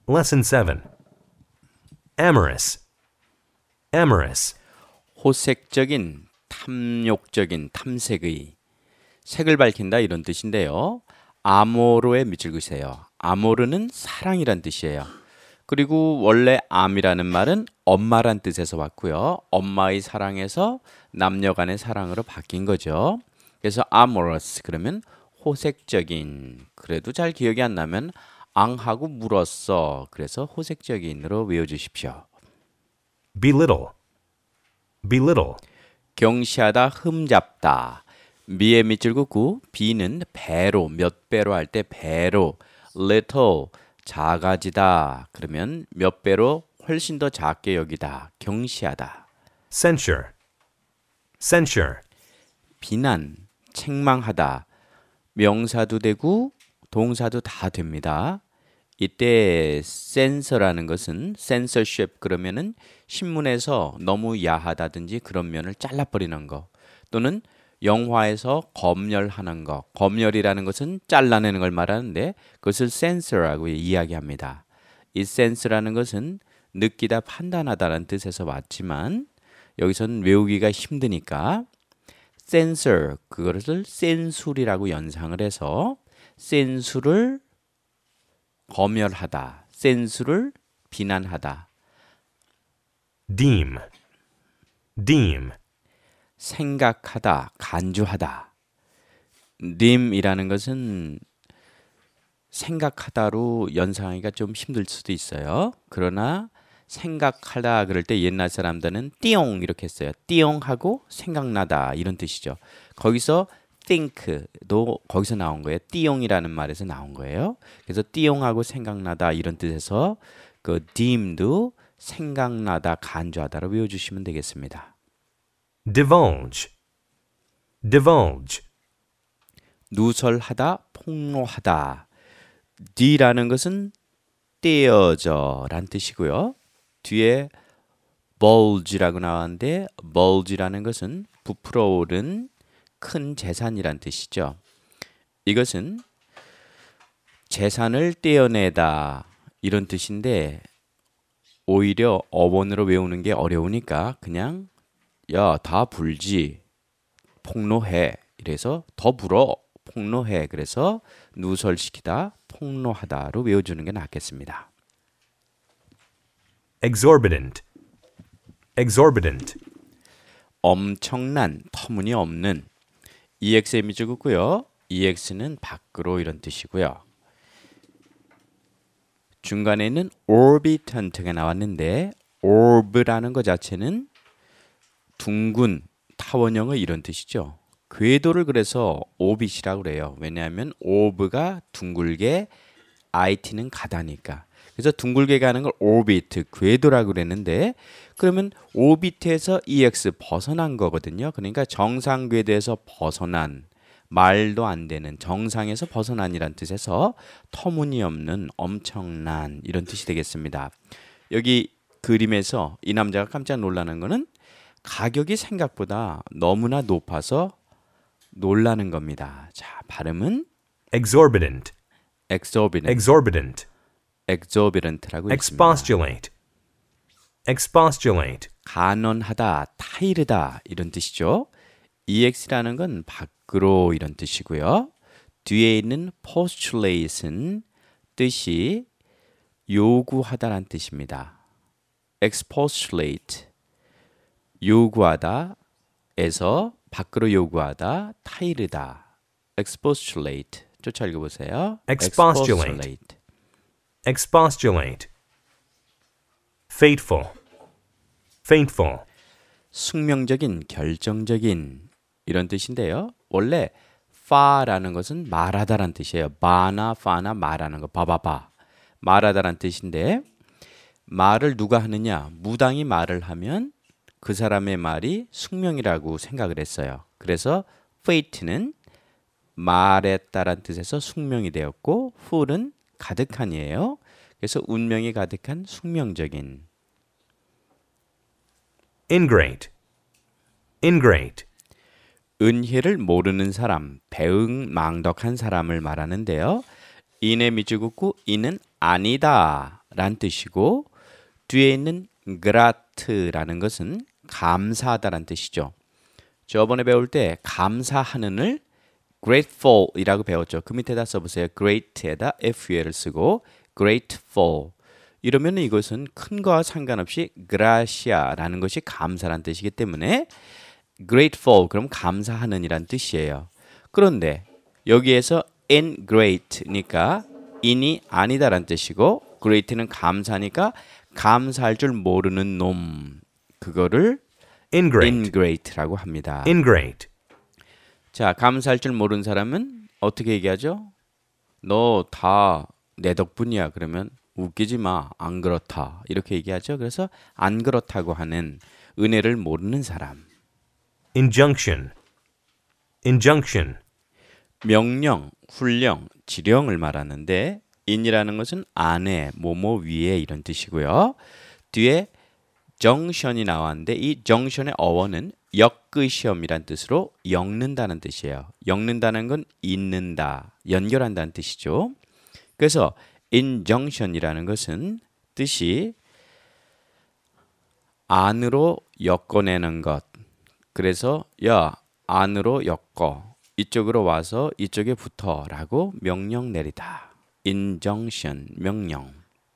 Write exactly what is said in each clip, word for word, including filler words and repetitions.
Lesson seven. Amorous. Amorous. 호색적인, 탐욕적인, 탐색의 색을 밝힌다 이런 뜻인데요. 아모르의 밑줄 그으세요. 아모르는 사랑이란 뜻이에요. 그리고 원래 암이라는 말은 엄마란 뜻에서 왔고요. 엄마의 사랑에서 남녀 간의 사랑으로 바뀐 거죠. 그래서 amorous 그러면 호색적인. 그래도 잘 기억이 안 나면 앙하고 물었어. 그래서 호색적인으로 외워주십시오. Belittle. Belittle. 경시하다, 흠잡다. 미의 밑줄 긋고 비는 배로, 몇 배로 할 때 배로. little, 작아지다. 그러면 몇 배로 훨씬 더 작게 여기다. 경시하다. Censure. Censure. 비난, 책망하다. 명사도 되고 동사도 다 됩니다. 이때 censor라는 것은 censorship 그러면은 신문에서 너무 야하다든지 그런 면을 잘라버리는 거 또는 영화에서 검열하는 거 검열이라는 것은 잘라내는 걸 말하는데 그것을 censor라고 이야기합니다. 이 sense라는 것은 느끼다 판단하다라는 뜻에서 왔지만 여기서는 외우기가 힘드니까 censor 그것을 센술이라고 연상을 해서 센술을 검열하다, 센수를 비난하다. Deem. Deem. 생각하다, 간주하다. deem이라는 것은 생각하다로 연상하기가 좀 힘들 수도 있어요. 그러나 생각하다 그럴 때 옛날 사람들은 띠용 이렇게 했어요. 띠용하고 생각나다 이런 뜻이죠. 거기서 think도 거기서 나온 거예요. 띠용이라는 말에서 나온 거예요. 그래서 띠용하고 생각나다 이런 뜻에서 그 deem도 생각나다, 간주하다로 외워주시면 되겠습니다. Divulge. Divulge. 누설하다, 폭로하다. D라는 것은 떼어져란 뜻이고요. 뒤에 bulge라고 나왔는데 bulge라는 것은 부풀어 오른 큰 재산이란 뜻이죠. 이것은 재산을 떼어내다 이런 뜻인데 오히려 어원으로 외우는 게 어려우니까 그냥 야, 다 불지 폭로해 이래서 더 불어 폭로해 그래서 누설시키다 폭로하다로 외워주는 게 낫겠습니다. Exorbitant. Exorbitant. 엄청난, 터무니없는 ex의 밑줄 긋고요. ex는 밖으로 이런 뜻이고요. 중간에 있는 orbitant가 나왔는데 orb라는 것 자체는 둥근, 타원형의 이런 뜻이죠. 궤도를 그래서 orbit이라고 그래요. 왜냐하면 orb가 둥글게 it는 가다니까. 그래서 둥글게 가는 걸 orbit, 궤도라고 그랬는데 그러면 orbit에서 ex 벗어난 거거든요. 그러니까 정상 궤도에서 벗어난 말도 안 되는 정상에서 벗어난이란 뜻에서 터무니없는 엄청난 이런 뜻이 되겠습니다. 여기 그림에서 이 남자가 깜짝 놀라는 거는 가격이 생각보다 너무나 높아서 놀라는 겁니다. 자, 발음은 Exorbitant. exorbitant, Exorbitant. exorbitant라고 있습니다. Expostulate. Expostulate. 간언하다, 타이르다 이런 뜻이죠. ex라는 건 밖으로 이런 뜻이고요. 뒤에 있는 postulate은 뜻이 요구하다라는 뜻입니다. expostulate 요구하다에서 밖으로 요구하다, 타이르다. expostulate 쫓아 읽어보세요. Expostulate. Expostulate. Fateful. Fateful. 숙명적인, 결정적인 이런 뜻인데요. 원래 fa라는 것은 말하다란 뜻이에요. 바나 파나 말하는 거 바바바 말하다란 뜻인데 말을 누가 하느냐 무당이 말을 하면 그 사람의 말이 숙명이라고 생각을 했어요. 그래서 fate는 말했다란 뜻에서 숙명이 되었고 full은 가득한이에요. 그래서 운명이 가득한 숙명적인. Ingrate. Ingrate. 은혜를 모르는 사람, 배은망덕한 사람을 말하는데요. 인의 밑줄 긋고 이는 아니다 란 뜻이고 뒤에 있는 grate라는 것은 감사하다란 뜻이죠. 저번에 배울 때 감사하는을 grateful이라고 배웠죠. 그 밑에다 써보세요. great에다 ful을 쓰고 grateful. 이러면 이것은 큰 거와 상관없이 gracia라는 것이 감사란 뜻이기 때문에 grateful 그럼 감사하는이란 뜻이에요. 그런데 여기에서 ingrat니까 in이 아니다란 뜻이고 great는 감사니까 감사할 줄 모르는 놈 그거를 Ingrate. ingrate라고 합니다. Ingrate. 자, 감사할 줄 모르는 사람은 어떻게 얘기하죠? 너 다 내 덕분이야. 그러면 웃기지 마. 안 그렇다. 이렇게 얘기하죠. 그래서 안 그렇다고 하는 은혜를 모르는 사람. Injunction. Injunction. 명령, 훈령, 지령을 말하는데 in이라는 것은 안에, 뭐뭐 위에 이런 뜻이고요. 뒤에 junction이 나왔는데 이 junction의 어원은 엮으시험이란 뜻으로 엮는다는 뜻이에요. 엮는다는 건 잇는다, 연결한다는 뜻이죠. 그래서 injunction이라는 것은 뜻이 안으로 엮어내는 것. 그래서 야, 안으로 엮어. 이쪽으로 와서 이쪽에 붙어라고 명령 내리다. injunction, 명령.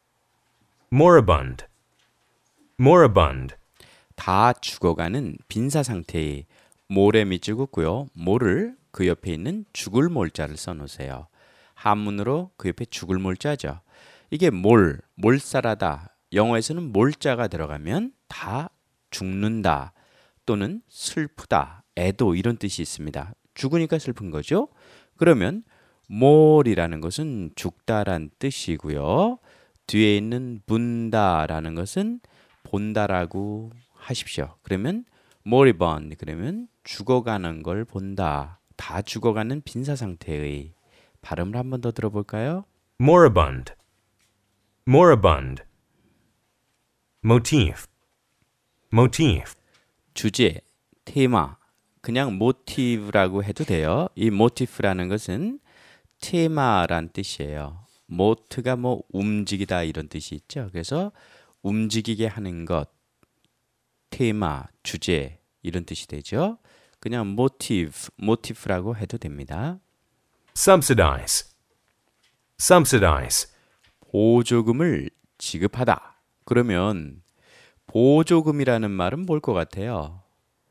Moribund. Moribund. 다 죽어가는 빈사 상태의 모래 밑줄 긋고요. 모를 그 옆에 있는 죽을 몰자를 써놓으세요. 한문으로 그 옆에 죽을 몰자죠. 이게 몰, 몰살하다. 영어에서는 몰자가 들어가면 다 죽는다 또는 슬프다, 애도 이런 뜻이 있습니다. 죽으니까 슬픈 거죠. 그러면 몰이라는 것은 죽다란 뜻이고요. 뒤에 있는 분다라는 것은 본다라고 하십시오. 그러면 moribund 그러면 죽어가는 걸 본다. 다 죽어가는 빈사 상태의 발음을 한 번 더 들어볼까요? Moribund. Moribund. Motif. Motif. 주제, 테마, 그냥 모티브라고 해도 돼요. 이 모티프라는 것은 테마란 뜻이에요. 모트가 뭐 움직이다 이런 뜻이 있죠. 그래서 움직이게 하는 것, 테마, 주제 이런 뜻이 되죠. 그냥 모티브, 모티프라고 해도 됩니다. Subsidize. Subsidize. 보조금을 지급하다. 그러면 보조금이라는 말은 뭘 것 같아요?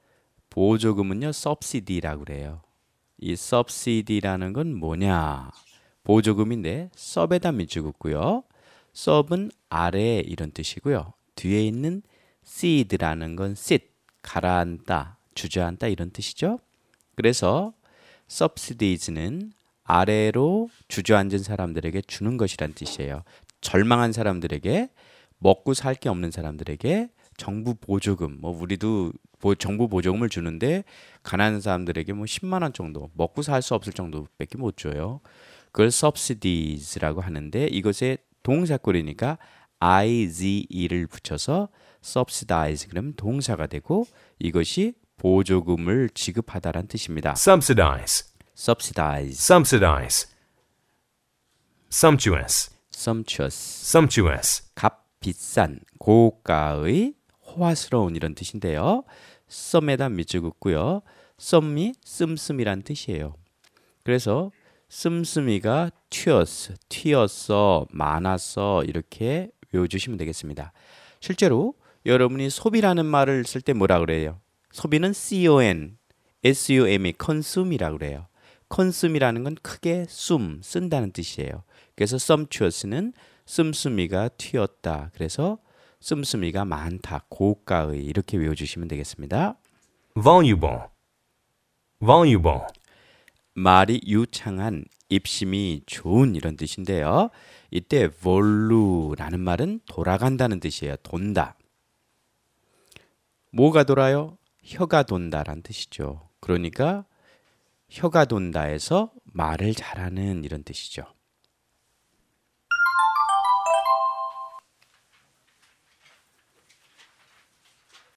보조금은요, subsidy라고 그래요. 이 subsidy라는 건 뭐냐? 보조금인데 sub에다 밑줄 긋고요. sub은 아래 이런 뜻이고요. 뒤에 있는 seed라는 건 sit, 가라앉다, 주저앉다 이런 뜻이죠. 그래서 subsidies는 아래로 주저앉은 사람들에게 주는 것이란 뜻이에요. 절망한 사람들에게, 먹고 살 게 없는 사람들에게 정부 보조금, 뭐 우리도 보, 정부 보조금을 주는데 가난한 사람들에게 뭐 십만 원 정도, 먹고 살 수 없을 정도밖에 못 줘요. 그걸 subsidies라고 하는데 이것의 동사꼴이니까 ize를 붙여서 subsidize 그러면 동사가 되고 이것이 보조금을 지급하다란 뜻입니다. Subsidize. subsidize, Subsidize. Sumptuous. sumptuous, Sumptuous. 값 비싼, 고가의, 호화스러운 이런 뜻인데요. 썸에다 밑줄 긋고요. 썸이 씀씀이란 뜻이에요. 그래서 씀씀이가 튀었어, 튀었어, 많았어 이렇게 외워주시면 되겠습니다. 실제로 여러분이 소비라는 말을 쓸 때 뭐라 그래요? 소비는 con, sum이 consume이라고 그래요. consume이라는 건 크게 숨, 쓴다는 뜻이에요. 그래서 sumptuous는 씀씀이가 튀었다. 그래서 씀씀이가 많다, 고가의 이렇게 외워주시면 되겠습니다. Voluble. Voluble. 말이 유창한, 입심이 좋은 이런 뜻인데요. 이때 volu라는 말은 돌아간다는 뜻이에요. 돈다. 뭐가 돌아요? 혀가 돈다란 뜻이죠. 그러니까 혀가 돈다에서 말을 잘하는 이런 뜻이죠.